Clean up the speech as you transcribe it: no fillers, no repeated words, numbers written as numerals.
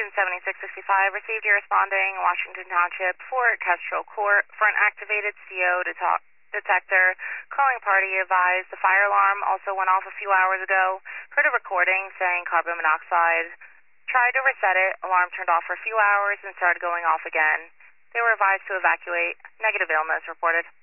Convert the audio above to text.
7665, received your responding Washington Township, Fort Kestrel Court for an activated CO detector. Calling party advised the fire alarm also went off a few hours ago. Heard a recording saying carbon monoxide. Tried to reset it. Alarm turned off for a few hours and started going off again. They were advised to evacuate. Negative illness reported.